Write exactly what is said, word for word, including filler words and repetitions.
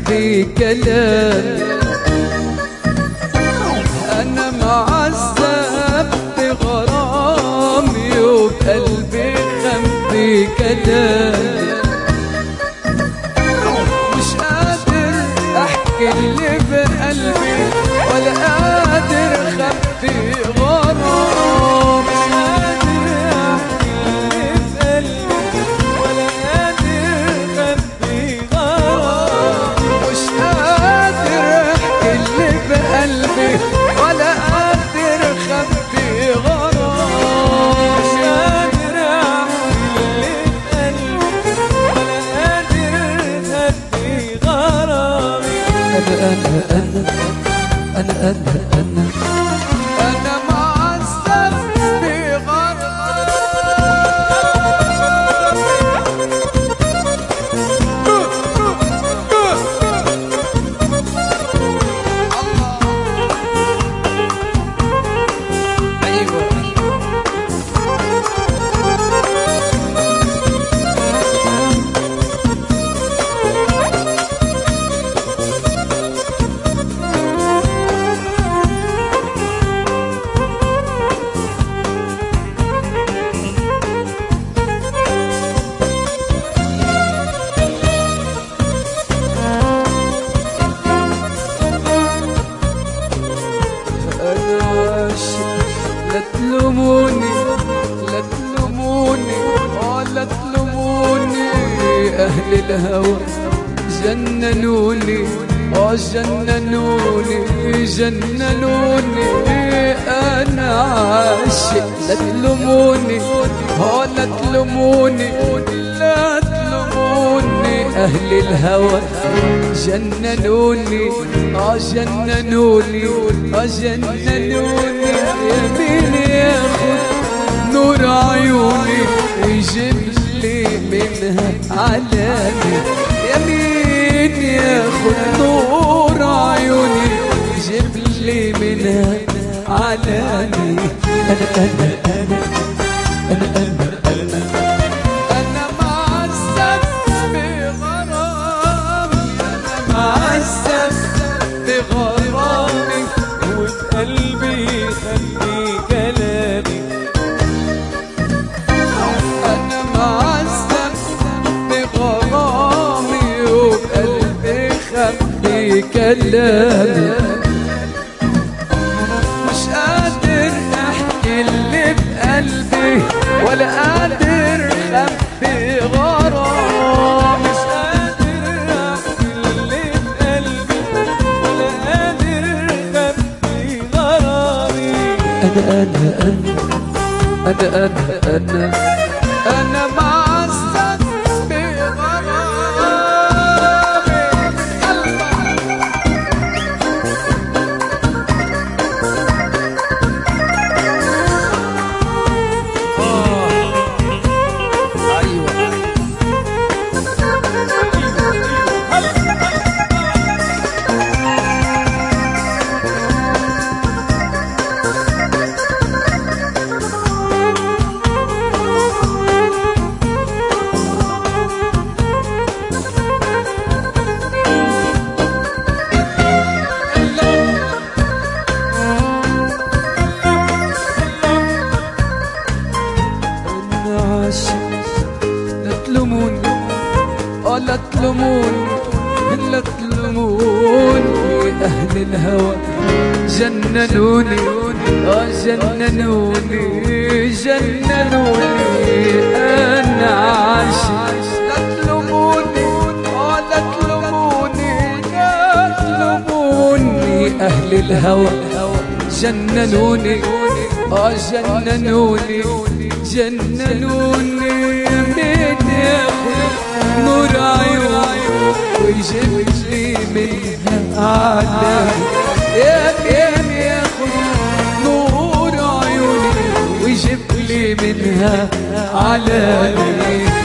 بقلبي كلام. أنا معذب بغرامي وبقلبي خبي كلام. مش قادر أحكي اللي بقلبي ولا قادر أخبي غرام. مش قادر أحكي اللي بقلبي ولا قادر أخبي غرام. مش قادر أحكي اللي بقلبي ولا قادر أخبي غرام. مش قادر أحكي اللي بقلبي ولا قادر أخبي غرامي. أنا أنا أنا أنا أنا أنا معذب لا تلوموني لا تلوموني ولا تلوموني. أهل الهوى جننوني اه جننوني جننوني. أنا عاشق لا تلوموني اه لا تلوموني لا تلوموني. أهل الهوى جننوني اه جننوني اه جننوني. يمين ياخد نور عيوني يجيب لي منها علامي. يمين ياخد نور عيوني يجيب لي منها علامي. أنا أنا أنا أنا أنا أنا أنا معذب بغرامي. أنا معذب بغرامي وبقلبي خبي كلامي. أنا معذب بغرامي وبقلبي خبي كلامي. مش قادر أحكي اللي بقلبي ولا قادر أخبي غرام. مش قادر أحكي اللي بقلبي ولا قادر أخبي غرامي. أنا أنا أنا أنا أنا أنا أنا معذب بغرامي. لا تلوموني لا تلوموني لا تلوموني. أهل الهوى جننوني اه جننوني جننوني. أنا عاشق لا تلوموني اه لا تلوموني لا تلوموني. أهل الهوى جننوني اه جننوني جننوني. من ياخد نور عيوني ويجيب لي منها علامي. يمين ياخد نور عيوني ويجيب لي منها علامي.